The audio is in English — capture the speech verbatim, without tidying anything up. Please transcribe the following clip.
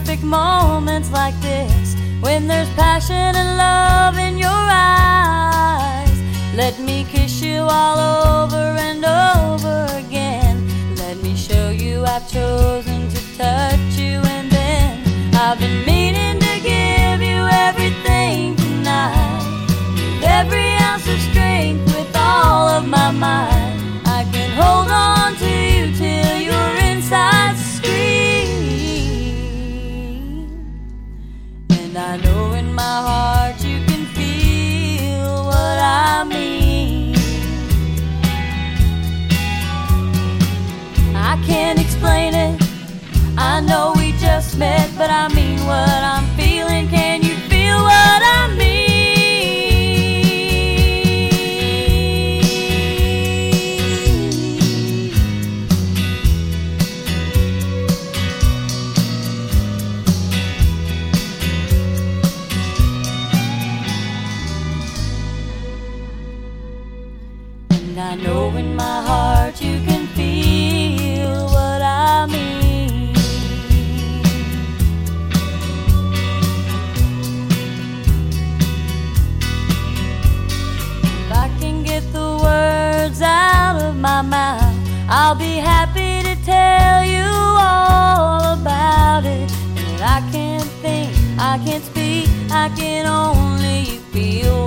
perfect moments like this, when there's passion and love in your eyes. Let me kiss you all over and over again. Let me show you I've chosen to touch you. And then I've been meaning to give you everything tonight, with every ounce of strength, with all of my might. I can hold on to you till your insides scream. And I know in my heart you can feel what I mean. I can't explain it, I know we just met, but I mean what I'm feeling. Can you feel what I mean? And I know in my heart you can feel what I mean. If I can get the words out of my mouth, I'll be happy to tell you all about it. But I can't think, I can't speak, I can only feel